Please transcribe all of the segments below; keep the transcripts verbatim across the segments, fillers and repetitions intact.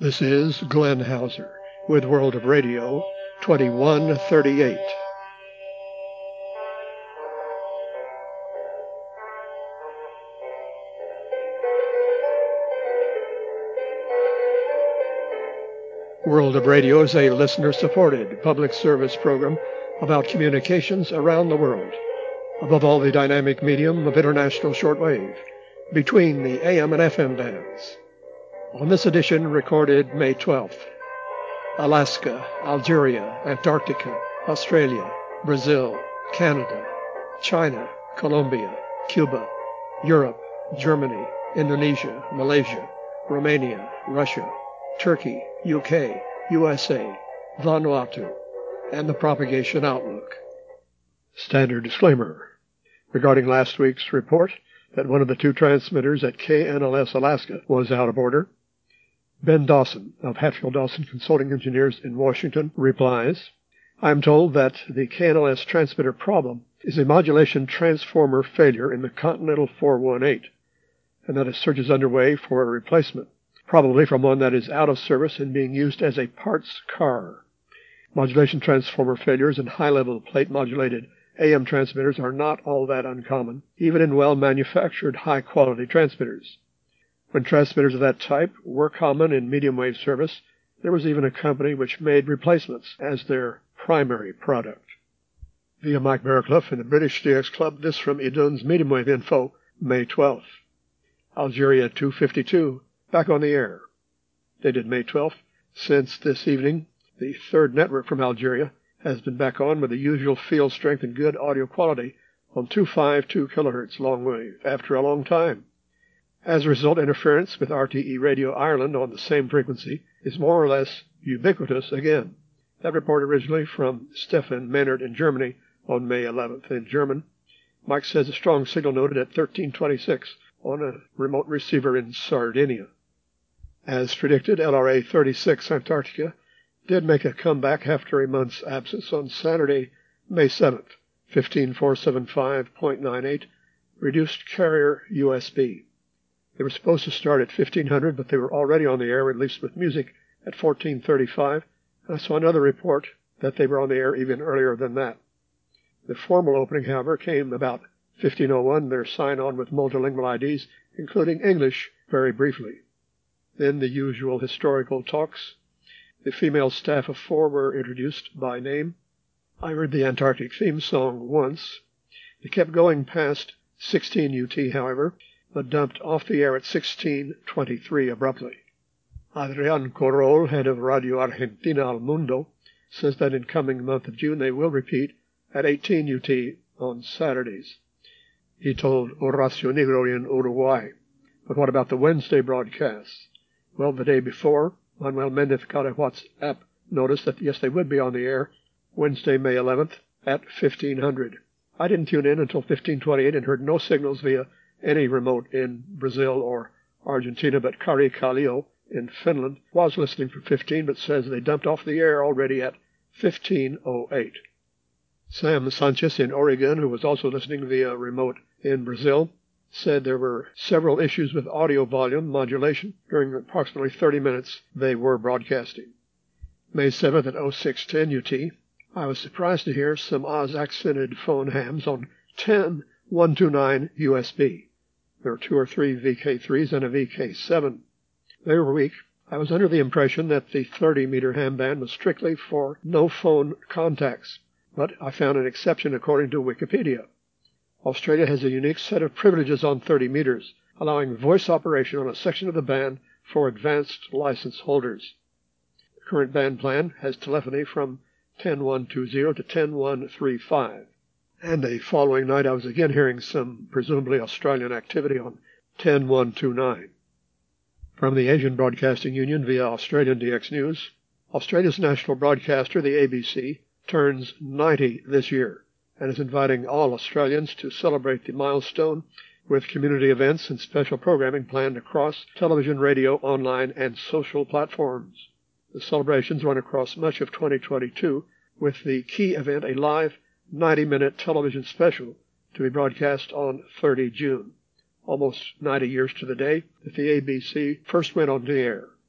This is Glenn Hauser with World of Radio twenty-one thirty-eight. World of Radio is a listener-supported public service program about communications around the world, above all the dynamic medium of international shortwave, between the A M and F M bands. On this edition, recorded May twelfth, Alaska, Algeria, Antarctica, Australia, Brazil, Canada, China, Colombia, Cuba, Europe, Germany, Indonesia, Malaysia, Romania, Russia, Turkey, U K, U S A, Vanuatu, and the propagation outlook. Standard disclaimer regarding last week's report that one of the two transmitters at K N L S Alaska was out of order. Ben Dawson of Hatfield Dawson Consulting Engineers in Washington replies, I am told that the K N L S transmitter problem is a modulation transformer failure in the Continental four one eight, and that a search is underway for a replacement, probably from one that is out of service and being used as a parts car. Modulation transformer failures in high-level plate-modulated A M transmitters are not all that uncommon, even in well-manufactured high-quality transmitters. When transmitters of that type were common in medium-wave service, there was even a company which made replacements as their primary product. Via Mike Barraclough in the British D X Club, this from Idun's Medium-Wave Info, May twelfth. Algeria two fifty-two, back on the air. Dated May twelfth. Since this evening, the third network from Algeria has been back on with the usual field strength and good audio quality on two fifty-two kilohertz long wave after a long time. As a result, interference with R T E Radio Ireland on the same frequency is more or less ubiquitous again. That report originally from Stefan Maynard in Germany on May eleventh. In German, Mike says a strong signal noted at thirteen twenty-six on a remote receiver in Sardinia. As predicted, L R A thirty-six Antarctica did make a comeback after a month's absence on Saturday, May seventh, fifteen four seventy-five point nine eight, reduced carrier U S B. They were supposed to start at fifteen hundred, but they were already on the air, at least with music, at fourteen thirty-five, and I saw another report that they were on the air even earlier than that. The formal opening, however, came about fifteen oh one, their sign-on with multilingual I Ds, including English, very briefly. Then the usual historical talks. The female staff of four were introduced by name. I heard the Antarctic theme song once. They kept going past sixteen U T, however, but dumped off the air at sixteen twenty-three abruptly. Adrian Corol, head of Radio Argentina Al Mundo, says that in coming month of June they will repeat at eighteen U T on Saturdays. He told Horacio Negro in Uruguay. But what about the Wednesday broadcasts? Well, the day before, Manuel Mendez got a WhatsApp notice that, yes, they would be on the air Wednesday, May eleventh at fifteen hundred. I didn't tune in until fifteen twenty-eight and heard no signals via any remote in Brazil or Argentina, but Kari Kallio in Finland was listening for fifteen, but says they dumped off the air already at fifteen oh eight. Sam Sanchez in Oregon, who was also listening via remote in Brazil, said there were several issues with audio volume modulation during the approximately thirty minutes they were broadcasting. May seventh at oh six ten U T, I was surprised to hear some Oz-accented phone hams on ten one twenty-nine U S B. There were two or three V K threes and a V K seven. They were weak. I was under the impression that the thirty-meter ham band was strictly for no phone contacts, but I found an exception according to Wikipedia. Australia has a unique set of privileges on thirty meters, allowing voice operation on a section of the band for advanced license holders. The current band plan has telephony from ten one twenty to ten one thirty-five. And the following night I was again hearing some presumably Australian activity on ten one twenty-nine. From the Asian Broadcasting Union via Australian D X News, Australia's national broadcaster, the A B C, turns ninety this year and is inviting all Australians to celebrate the milestone with community events and special programming planned across television, radio, online, and social platforms. The celebrations run across much of twenty twenty-two, with the key event a live ninety-minute television special to be broadcast on thirtieth of June, almost ninety years to the day that the A B C first went on the air.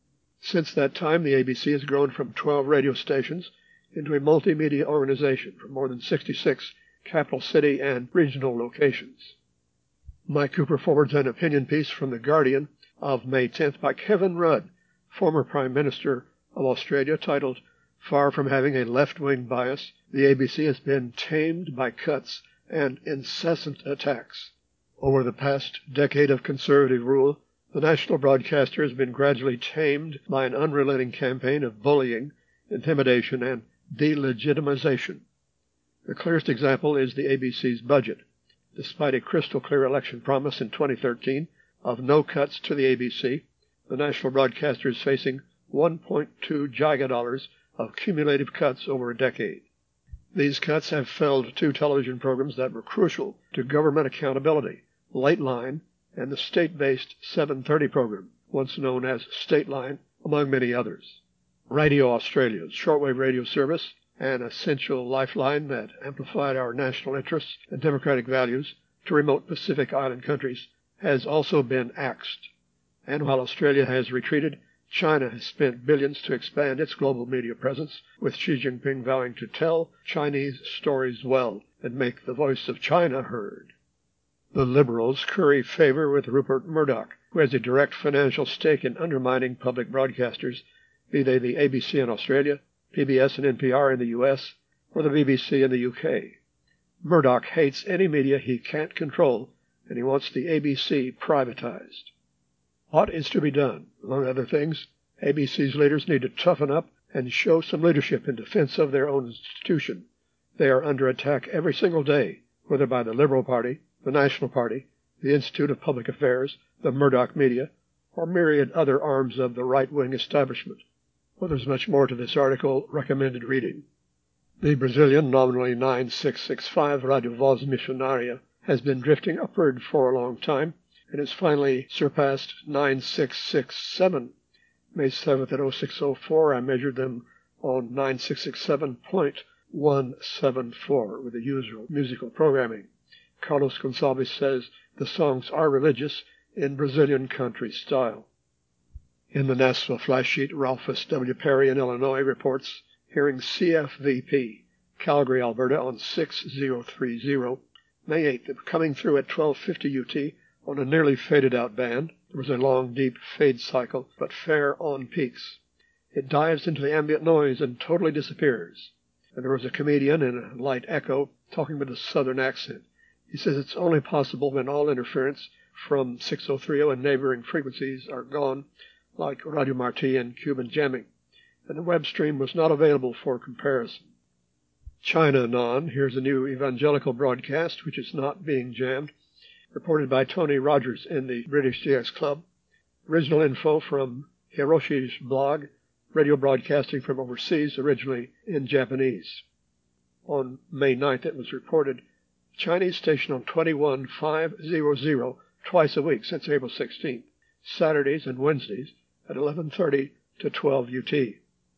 Since that time, the A B C has grown from twelve radio stations into a multimedia organization from more than sixty-six capital city and regional locations. Mike Cooper forwards an opinion piece from The Guardian of May tenth by Kevin Rudd, former Prime Minister of Australia, titled, "Far from having a left-wing bias, the A B C has been tamed by cuts and incessant attacks. Over the past decade of conservative rule, the national broadcaster has been gradually tamed by an unrelenting campaign of bullying, intimidation, and delegitimization. The clearest example is the A B C's budget. Despite a crystal-clear election promise in twenty thirteen of no cuts to the A B C, the national broadcaster is facing one point two gigadollars of cumulative cuts over a decade. These cuts have felled two television programs that were crucial to government accountability, Late Line and the state-based seven thirty program, once known as State Line, among many others. Radio Australia's shortwave radio service, an essential lifeline that amplified our national interests and democratic values to remote Pacific Island countries, has also been axed. And while Australia has retreated, China has spent billions to expand its global media presence, with Xi Jinping vowing to tell Chinese stories well and make the voice of China heard. The Liberals curry favor with Rupert Murdoch, who has a direct financial stake in undermining public broadcasters, be they the A B C in Australia, P B S and N P R in the U S, or the B B C in the U K. Murdoch hates any media he can't control, and he wants the A B C privatized. What is to be done? Among other things, A B C's leaders need to toughen up and show some leadership in defense of their own institution. They are under attack every single day, whether by the Liberal Party, the National Party, the Institute of Public Affairs, the Murdoch media, or myriad other arms of the right-wing establishment. Well, there's much more to this article. Recommended reading. The Brazilian, nominally nine six six five Radio Voz Missionaria, has been drifting upward for a long time, and has finally surpassed nine six six seven. May seventh at oh six oh four, I measured them on nine six six seven point one seven four with the usual musical programming. Carlos Gonçalves says the songs are religious in Brazilian country style. In the Nashville flash sheet, Ralphus W. Perry in Illinois reports hearing C F V P, Calgary, Alberta, on six oh three oh. May eighth, coming through at twelve fifty U T on a nearly faded-out band. There was a long, deep fade cycle, but fair on peaks. It dives into the ambient noise and totally disappears. And there was a comedian in a light echo talking with a southern accent. He says it's only possible when all interference from six oh three oh and neighboring frequencies are gone, like Radio Marti and Cuban jamming, and the web stream was not available for comparison. China Non, here's a new evangelical broadcast which is not being jammed, reported by Tony Rogers in the British D X Club. Original info from Hiroshi's blog, radio broadcasting from overseas, originally in Japanese. On May ninth, it was reported Chinese station on twenty-one five hundred twice a week since April sixteenth, Saturdays and Wednesdays at eleven thirty to twelve U T.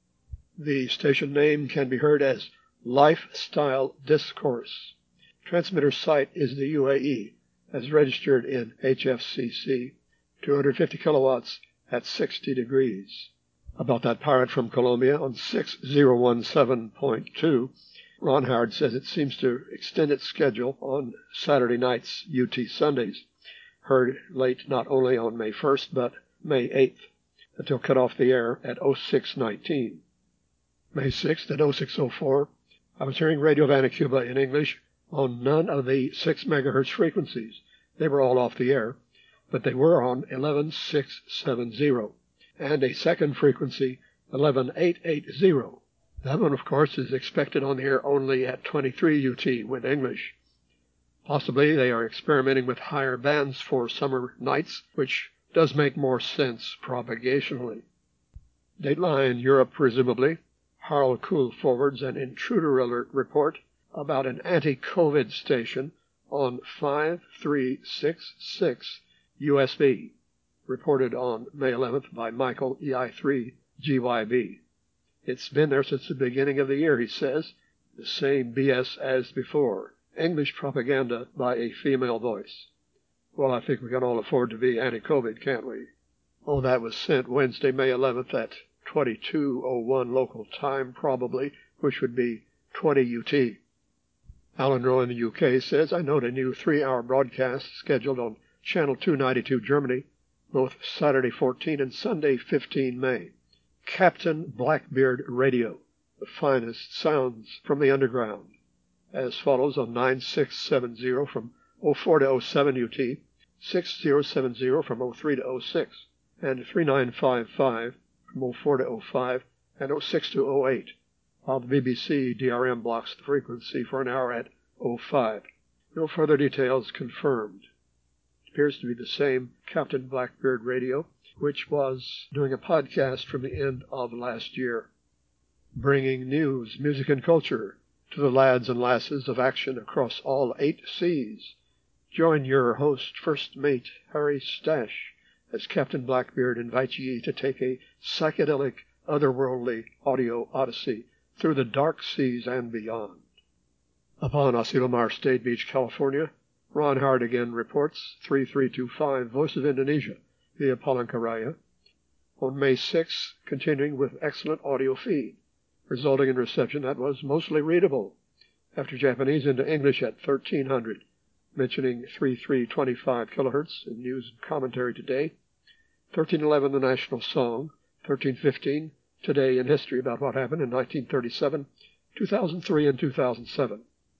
The station name can be heard as Lifestyle Discourse. Transmitter site is the U A E, as registered in H F C C, two hundred fifty kilowatts at sixty degrees. About that pirate from Colombia on six oh seventeen point two, Ron Howard says it seems to extend its schedule on Saturday nights, U T Sundays, heard late not only on May first, but May eighth, until cut off the air at oh six nineteen. May sixth at oh six oh four, I was hearing Radio Vanacuba in English on none of the six megahertz frequencies. They were all off the air, but they were on eleven six seventy, and a second frequency, eleven eight eighty. That one, of course, is expected on the air only at twenty-three U T with English. Possibly they are experimenting with higher bands for summer nights, which does make more sense propagationally. Dateline Europe, presumably. Harl Kuhl forwards an intruder alert report about an anti-COVID station on five three six six U S B, reported on May eleventh by Michael E I three G Y B. It's been there since the beginning of the year, he says. The same B S as before. English propaganda by a female voice. Well, I think we can all afford to be anti-COVID, can't we? Oh, that was sent Wednesday, May eleventh at twenty-two oh one local time, probably, which would be twenty U T. Alan Rowe in the U K says, I note a new three-hour broadcast scheduled on Channel two ninety-two Germany, both Saturday fourteen and Sunday fifteen May. Captain Blackbeard Radio, the finest sounds from the underground. As follows on nine six seven zero from oh four to oh seven U T, six zero seven zero from oh three to oh six, and three nine five five from oh four to oh five and oh six to oh eight, while the B B C D R M blocks the frequency for an hour at oh five. No further details confirmed. It appears to be the same Captain Blackbeard Radio, which was doing a podcast from the end of last year, bringing news, music, and culture to the lads and lasses of action across all eight seas. Join your host, First Mate Harry Stash, as Captain Blackbeard invites ye to take a psychedelic, otherworldly audio odyssey through the dark seas and beyond. Upon Asilomar State Beach, California, Ron Howard again reports three three two five Voice of Indonesia via Palangkaraya on May sixth, continuing with excellent audio feed, resulting in reception that was mostly readable, after Japanese into English at thirteen hundred, mentioning thirty-three twenty-five kilohertz in news and commentary today, thirteen eleven the national song, thirteen fifteen today in history about what happened in nineteen thirty-seven, two thousand three, and two thousand seven.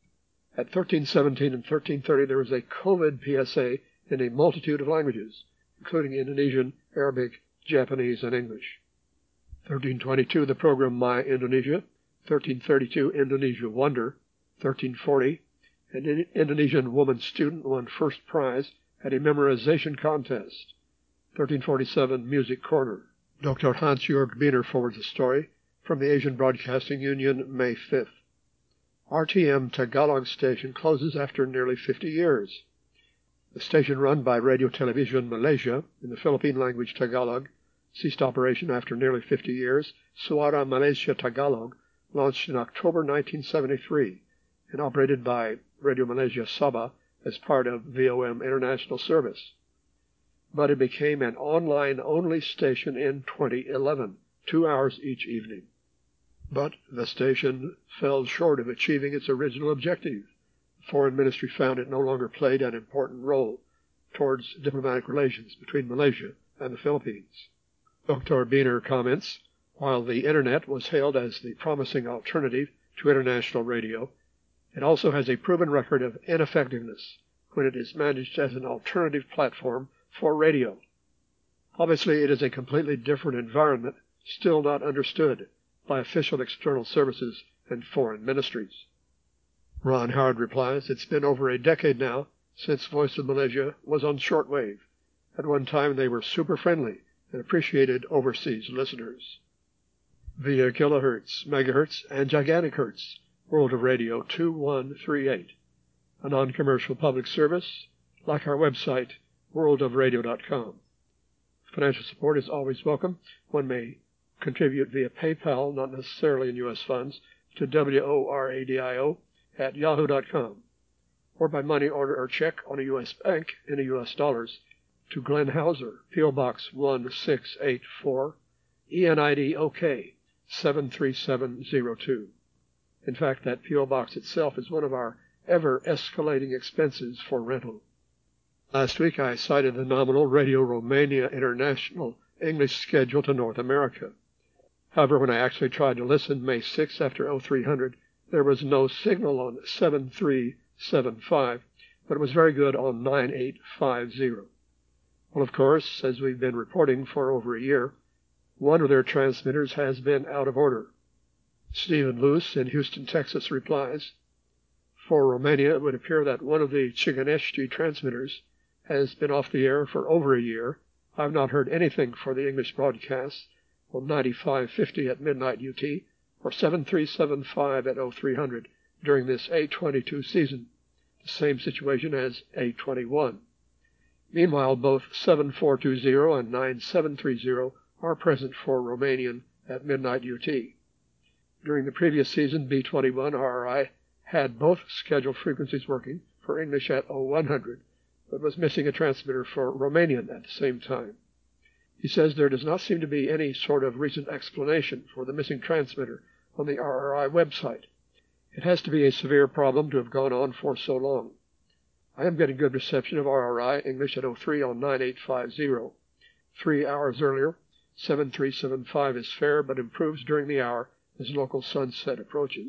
At thirteen seventeen and thirteen thirty there was a COVID P S A in a multitude of languages, including Indonesian, Arabic, Japanese, and English. thirteen twenty-two the program My Indonesia, thirteen thirty-two Indonesia Wonder, thirteen forty an Indonesian woman student won first prize at a memorization contest, thirteen forty-seven Music Corner. Doctor Hans-Jörg Biener forwards a story from the Asian Broadcasting Union, May fifth. R T M Tagalog station closes after nearly fifty years. The station run by Radio Television Malaysia in the Philippine language Tagalog ceased operation after nearly fifty years. Suara Malaysia Tagalog launched in October nineteen seventy-three and operated by Radio Malaysia Sabah as part of V O M International Service. But it became an online-only station in twenty eleven, two hours each evening. But the station fell short of achieving its original objective. The Foreign Ministry found it no longer played an important role towards diplomatic relations between Malaysia and the Philippines. Doctor Biener comments, while the Internet was hailed as the promising alternative to international radio, it also has a proven record of ineffectiveness when it is managed as an alternative platform for radio. Obviously, it is a completely different environment, still not understood by official external services and foreign ministries. Ron Howard replies, it's been over a decade now since Voice of Malaysia was on shortwave. At one time, they were super friendly and appreciated overseas listeners. Via kilohertz, megahertz, and gigantic hertz, World of Radio two one three eight, a non-commercial public service like our website, world of radio dot com. Financial support is always welcome. One may contribute via PayPal, not necessarily in U S funds, to W O R A D I O at yahoo dot com, or by money order or check on a U S bank in U S dollars to Glenn Hauser, P O Box one six eight four, E N I D O K seven three seven zero two. In fact, that P O Box itself is one of our ever-escalating expenses for rental. Last week I cited the nominal Radio Romania International English schedule to North America. However, when I actually tried to listen May sixth after oh three hundred, there was no signal on seven three seven five, but it was very good on nine eight five zero. Well, of course, as we've been reporting for over a year, one of their transmitters has been out of order. Stephen Luce in Houston, Texas replies, for Romania, it would appear that one of the Chiganești transmitters has been off the air for over a year. I've not heard anything for the English broadcasts on ninety-five fifty at midnight U T or seven three seven five at oh three hundred during this eight twenty-two season, the same situation as eight twenty-one. Meanwhile, both seven four two zero and nine seven three zero are present for Romanian at midnight U T. During the previous season, B twenty-one R R I had both scheduled frequencies working for English at oh one hundred, but was missing a transmitter for Romanian at the same time. He says there does not seem to be any sort of recent explanation for the missing transmitter on the R R I website. It has to be a severe problem to have gone on for so long. I am getting good reception of R R I English at oh three on nine eight five zero. Three hours earlier, seven three seven five is fair but improves during the hour as local sunset approaches.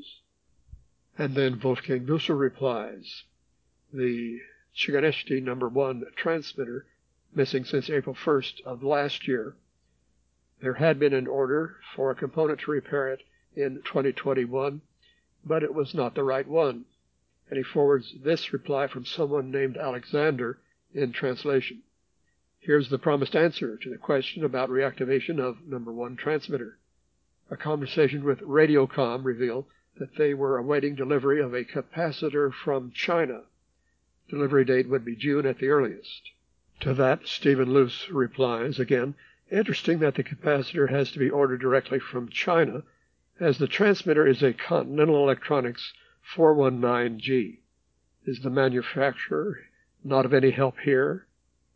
And then Wolfgang Busser replies, the Chiganeshti number one transmitter, missing since April first of last year. There had been an order for a component to repair it in twenty twenty-one, but it was not the right one. And he forwards this reply from someone named Alexander in translation. Here's the promised answer to the question about reactivation of number one transmitter. A conversation with Radiocom revealed that they were awaiting delivery of a capacitor from China. Delivery date would be June at the earliest. To that, Stephen Luce replies again, interesting that the capacitor has to be ordered directly from China, as the transmitter is a Continental Electronics four one nine G. Is the manufacturer not of any help here?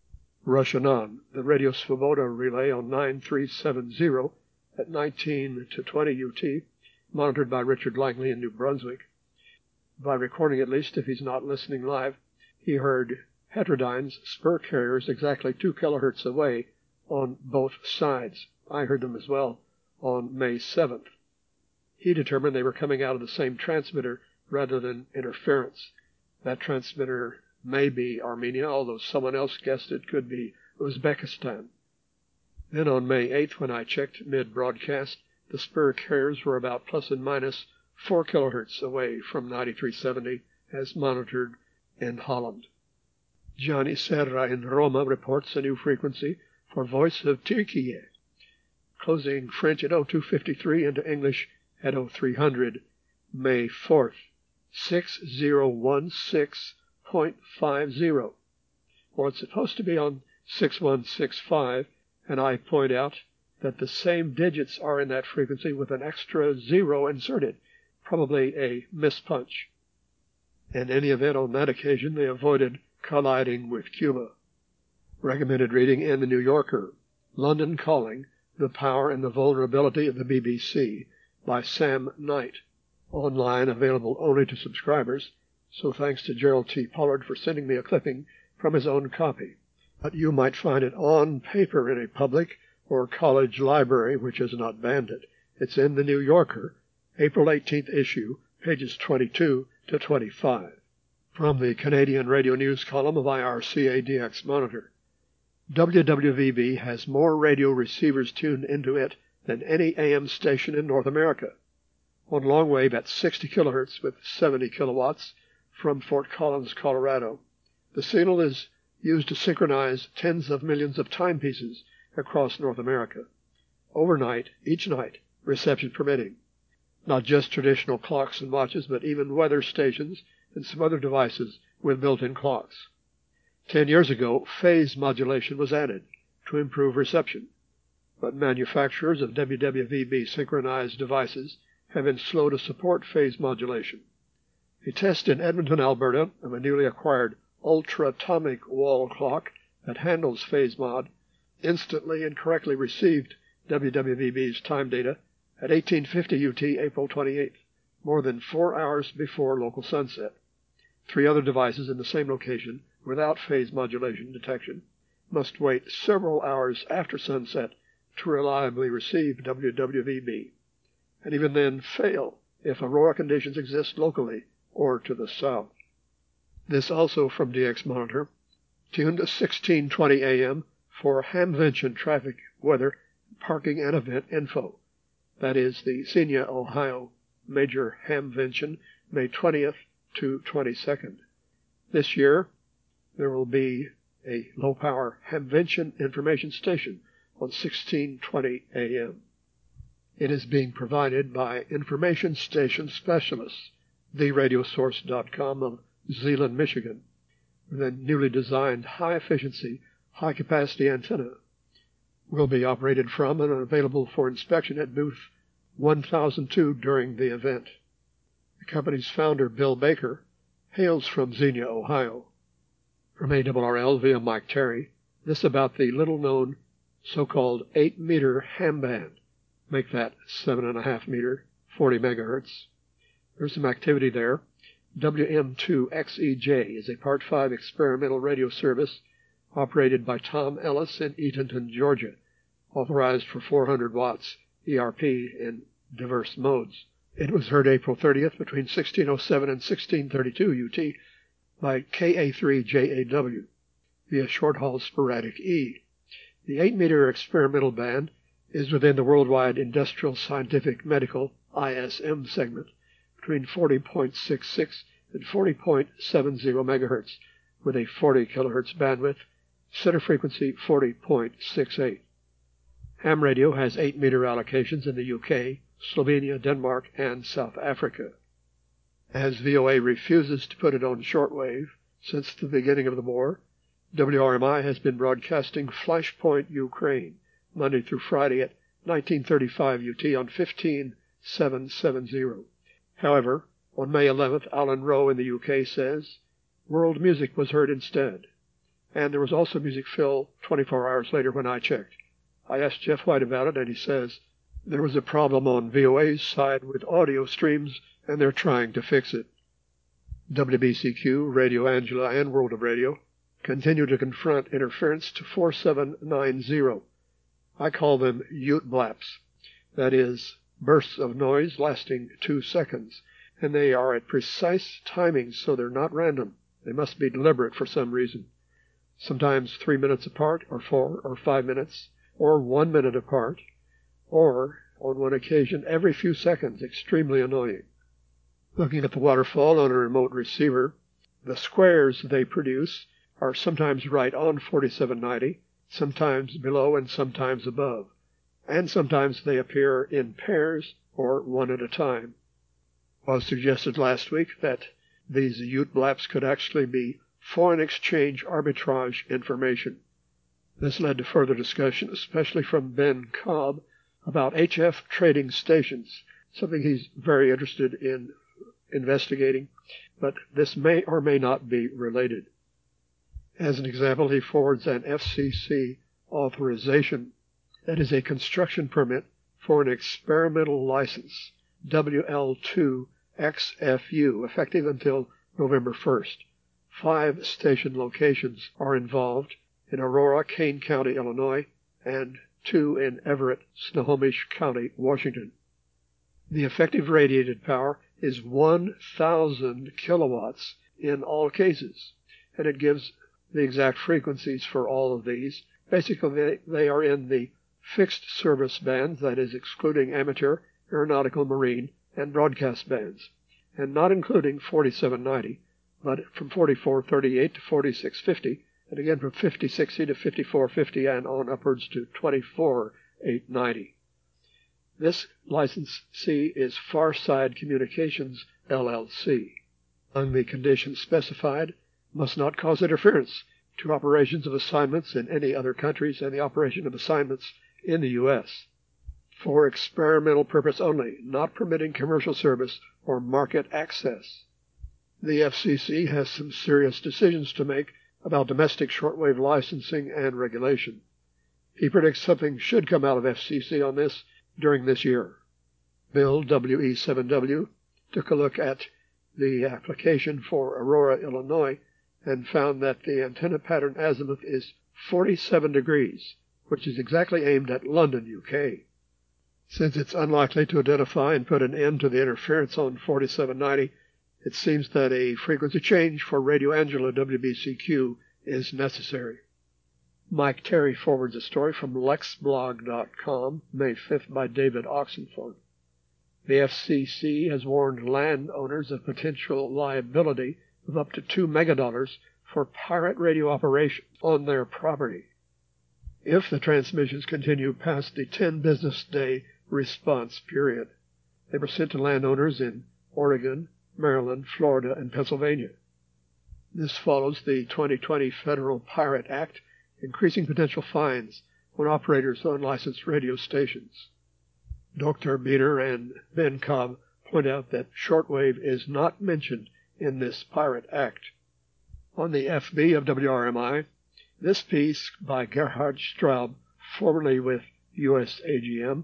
Rushanan, the Radio Svoboda relay on nine three seven zero at nineteen to twenty U T, monitored by Richard Langley in New Brunswick. By recording at least, if he's not listening live, he heard heterodynes, spur carriers, exactly two kilohertz away on both sides. I heard them as well on May seventh. He determined they were coming out of the same transmitter rather than interference. That transmitter may be Armenia, although someone else guessed it could be Uzbekistan. Then on May eighth, when I checked mid-broadcast, the spur carriers were about plus and minus four kilohertz away from ninety-three seventy as monitored in Holland. Gianni Serra in Roma reports a new frequency for Voice of Turkey, closing French at oh two fifty-three into English at oh three hundred, May fourth, six zero one six point five zero. Or it's supposed to be on six one six five, and I point out that the same digits are in that frequency with an extra zero inserted, probably a mispunch. In any event, on that occasion, they avoided colliding with Cuba. Recommended reading in The New Yorker, London Calling, The Power and the Vulnerability of the B B C, by Sam Knight. Online, available only to subscribers, so thanks to Gerald T. Pollard for sending me a clipping from his own copy. But you might find it on paper in a public or college library which has not banned it. It's in The New Yorker, April eighteenth issue, pages twenty-two to twenty-five. From the Canadian Radio News column of I R C A D X Monitor. W W V B has more radio receivers tuned into it than any A M station in North America. On longwave at sixty kilohertz with seventy kilowatts from Fort Collins, Colorado. The signal is used to synchronize tens of millions of timepieces across North America. Overnight, each night, reception permitting. Not just traditional clocks and watches, but even weather stations and some other devices with built-in clocks. Ten years ago, phase modulation was added to improve reception, but manufacturers of W W V B synchronized devices have been slow to support phase modulation. A test in Edmonton, Alberta, of a newly acquired ultra-atomic wall clock that handles phase mod instantly and correctly received W W V B's time data at eighteen fifty U T, April twenty-eighth, more than four hours before local sunset. Three other devices in the same location without phase modulation detection must wait several hours after sunset to reliably receive W W V B, and even then fail if aurora conditions exist locally or to the south. This also from D X Monitor, tuned to sixteen twenty A M for Hamvention traffic, weather, parking, and event info. That is the Xenia, Ohio Major Hamvention, May twentieth to twenty-second. This year, there will be a low-power Hamvention information station on sixteen twenty A M. It is being provided by Information Station Specialists, the radio source dot com of Zeeland, Michigan, with a newly designed high-efficiency, high-capacity antenna. Will be operated from and available for inspection at booth one thousand two during the event. The company's founder, Bill Baker, hails from Xenia, Ohio. From A R R L via Mike Terry, this about the little-known so-called eight meter ham band. Make that seven and a half meter, forty megahertz. There's some activity there. W M two X E J is a Part five experimental radio service operated by Tom Ellis in Eatonton, Georgia, authorized for four hundred watts E R P in diverse modes. It was heard April thirtieth between sixteen oh seven and sixteen thirty-two U T by K A three J A W via short-haul sporadic E. The eight meter experimental band is within the worldwide industrial scientific medical I S M segment between forty point six six and forty point seven zero megahertz with a forty kilohertz bandwidth, center frequency forty point six eight. Ham radio has eight meter allocations in the U K, Slovenia, Denmark, and South Africa. As V O A refuses to put it on shortwave since the beginning of the war, W R M I has been broadcasting Flashpoint Ukraine Monday through Friday at nineteen thirty-five U T on fifteen seven seventy. However, on May eleventh, Alan Rowe in the U K says world music was heard instead, and there was also music fill twenty-four hours later when I checked. I asked Jeff White about it, and he says there was a problem on V O A's side with audio streams, and they're trying to fix it. W B C Q, Radio Angela, and World of Radio continue to confront interference to four seven nine zero. I call them Ute Blaps, that is, bursts of noise lasting two seconds, and they are at precise timings, so they're not random. They must be deliberate for some reason. Sometimes three minutes apart, or four, or five minutes, or one minute apart, or, on one occasion, every few seconds, extremely annoying. Looking at the waterfall on a remote receiver, the squares they produce are sometimes right on forty-seven ninety, sometimes below and sometimes above, and sometimes they appear in pairs or one at a time. It was suggested last week that these Ute Blaps could actually be foreign exchange arbitrage information. This led to further discussion, especially from Ben Cobb, about H F trading stations, something he's very interested in investigating, but this may or may not be related. As an example, he forwards an F C C authorization, that is a construction permit for an experimental license, W L two X F U, effective until November first. Five station locations are involved in Aurora, Kane County, Illinois, and two in Everett, Snohomish County, Washington. The effective radiated power is one thousand kilowatts in all cases, and it gives the exact frequencies for all of these. Basically, they, they are in the fixed service bands, that is, excluding amateur, aeronautical, marine, and broadcast bands, and not including forty-seven ninety, but from forty-four thirty-eight to forty-six fifty, and again from fifty sixty to fifty-four fifty, and on upwards to twenty-four eight ninety. This licensee is Farside Communications, L L C. Among the conditions specified, must not cause interference to operations of assignments in any other countries and the operation of assignments in the U S For experimental purpose only, not permitting commercial service or market access. The F C C has some serious decisions to make about domestic shortwave licensing and regulation. He predicts something should come out of F C C on this during this year. Bill W E seven W took a look at the application for Aurora, Illinois, and found that the antenna pattern azimuth is forty-seven degrees, which is exactly aimed at London, U K. Since it's unlikely to identify and put an end to the interference on forty-seven ninety, it seems that a frequency change for Radio Angela W B C Q is necessary. Mike Terry forwards a story from lex blog dot com, May fifth, by David Oxenford. The F C C has warned landowners of potential liability of up to two megadollars for pirate radio operations on their property if the transmissions continue past the ten business day response period. They were sent to landowners in Oregon, Maryland, Florida, and Pennsylvania. This follows the twenty twenty Federal Pirate Act, increasing potential fines on operators of unlicensed radio stations. Doctor Biener and Ben Cobb point out that shortwave is not mentioned in this Pirate Act. On the F B of W R M I, this piece by Gerhard Straub formerly with U S A G M.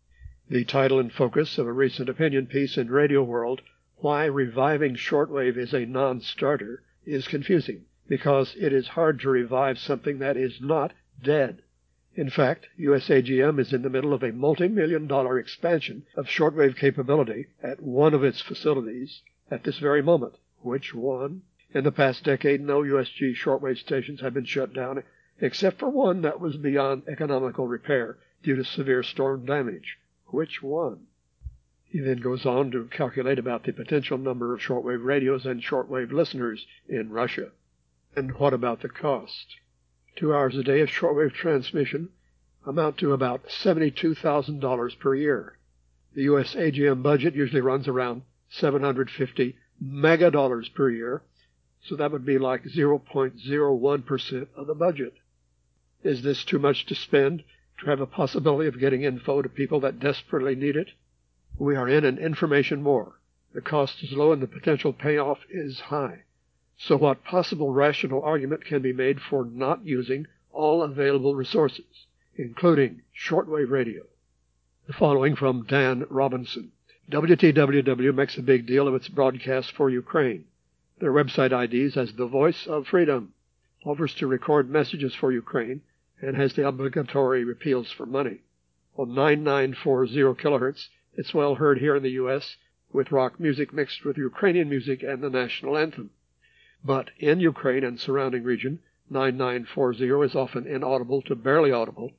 The title and focus of a recent opinion piece in Radio World, Why Reviving Shortwave is a Non-Starter, is confusing, because it is hard to revive something that is not dead. In fact, U S A G M is in the middle of a multi-million dollar expansion of shortwave capability at one of its facilities at this very moment. Which one? In the past decade, no U S G shortwave stations have been shut down, except for one that was beyond economical repair due to severe storm damage. Which one? He then goes on to calculate about the potential number of shortwave radios and shortwave listeners in Russia. And what about the cost? Two hours a day of shortwave transmission amount to about seventy-two thousand dollars per year. The U S A G M budget usually runs around seven hundred fifty mega dollars per year, so that would be like zero point zero one percent of the budget. Is this too much to spend to have a possibility of getting info to people that desperately need it? We are in an information war. The cost is low and the potential payoff is high. So what possible rational argument can be made for not using all available resources, including shortwave radio? The following from Dan Robinson. W T W W makes a big deal of its broadcast for Ukraine. Their website I Ds as the Voice of Freedom, offers to record messages for Ukraine, and has the obligatory appeals for money. On ninety-nine forty kilohertz, it's well heard here in the U S, with rock music mixed with Ukrainian music and the national anthem. But in Ukraine and surrounding region, ninety-nine forty is often inaudible to barely audible.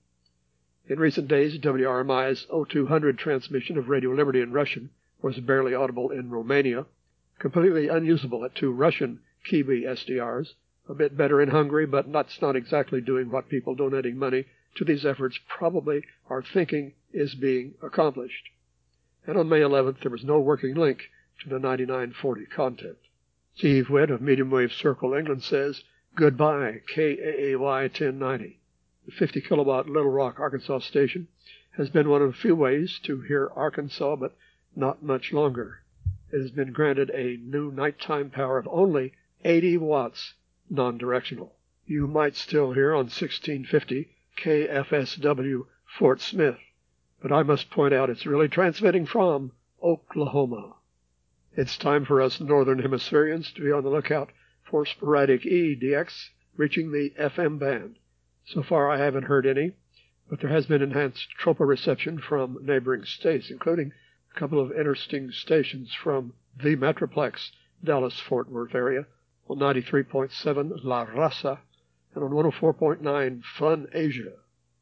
In recent days, W R M I's oh two hundred transmission of Radio Liberty in Russian was barely audible in Romania, completely unusable at two Russian Kiwi S D Rs, a bit better in Hungary, but that's not exactly doing what people donating money to these efforts probably are thinking is being accomplished. And on May eleventh, there was no working link to the ninety-nine forty content. Steve Witt of Medium Wave Circle, England says, Goodbye, K A A Y ten ninety. The fifty kilowatt Little Rock, Arkansas station has been one of the few ways to hear Arkansas, but not much longer. It has been granted a new nighttime power of only eighty watts, non-directional. You might still hear on sixteen fifty K F S W Fort Smith, but I must point out it's really transmitting from Oklahoma. It's time for us Northern Hemispherians to be on the lookout for sporadic E D X reaching the F M band. So far I haven't heard any, but there has been enhanced tropo reception from neighboring states, including a couple of interesting stations from the Metroplex, Dallas-Fort Worth area, on ninety-three point seven La Raza, and on one oh four point nine Fun Asia.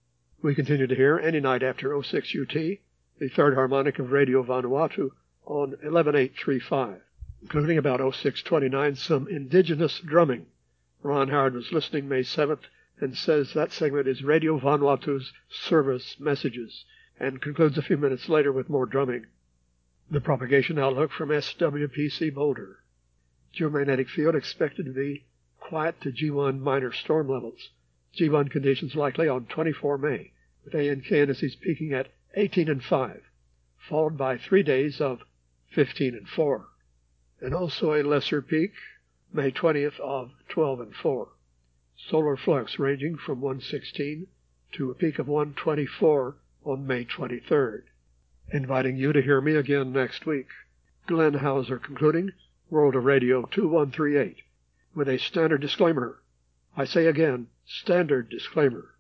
We continue to hear any night after oh six U T, the third harmonic of Radio Vanuatu on eleven eight thirty-five, including about oh six twenty-nine some indigenous drumming. Ron Howard was listening May seventh and says that segment is Radio Vanuatu's service messages, and concludes a few minutes later with more drumming. The propagation outlook from S W P C Boulder. Geomagnetic field expected to be quiet to G one minor storm levels. G one conditions likely on twenty-fourth of May, with A N K indices peaking at eighteen and five, followed by three days of fifteen and four. And also a lesser peak, May twentieth of twelve and four. Solar flux ranging from one sixteen to a peak of one twenty-four on May twenty-third. Inviting you to hear me again next week. Glenn Hauser concluding World of Radio two one three eight with a standard disclaimer. I say again, standard disclaimer.